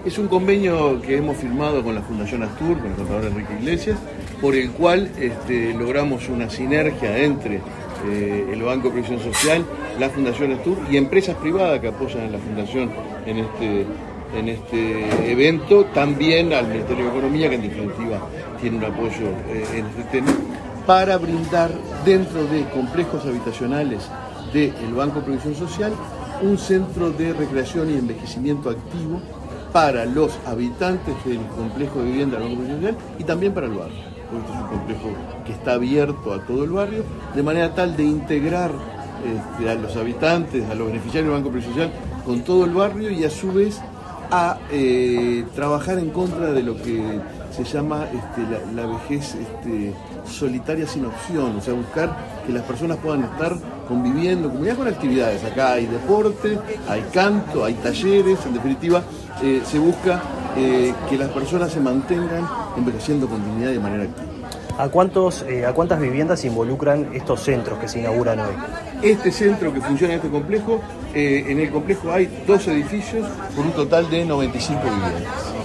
Es un convenio que hemos firmado con la Fundación Astur, con el contador Enrique Iglesias, por el cual logramos una sinergia entre el Banco de Previsión Social, la Fundación Astur y empresas privadas que apoyan a la Fundación en este evento, también al Ministerio de Economía, que en definitiva tiene un apoyo en este tema, para brindar dentro de complejos habitacionales del Banco de Previsión Social un centro de recreación y envejecimiento activo para los habitantes del complejo de vivienda del Banco de Previsión Social y también para el barrio. Porque este es un complejo que está abierto a todo el barrio, de manera tal de integrar a los habitantes, a los beneficiarios del Banco de Previsión Social con todo el barrio y a su vez a trabajar en contra de lo que se llama la vejez solitaria sin opción, o sea, buscar que las personas puedan estar conviviendo, comunidad con actividades. Acá hay deporte, hay canto, hay talleres, en definitiva se busca que las personas se mantengan envejeciendo con dignidad de manera activa. ¿A cuántas viviendas involucran estos centros que se inauguran hoy? Este centro que funciona en este complejo, en el complejo hay 2 edificios por un total de 95 viviendas.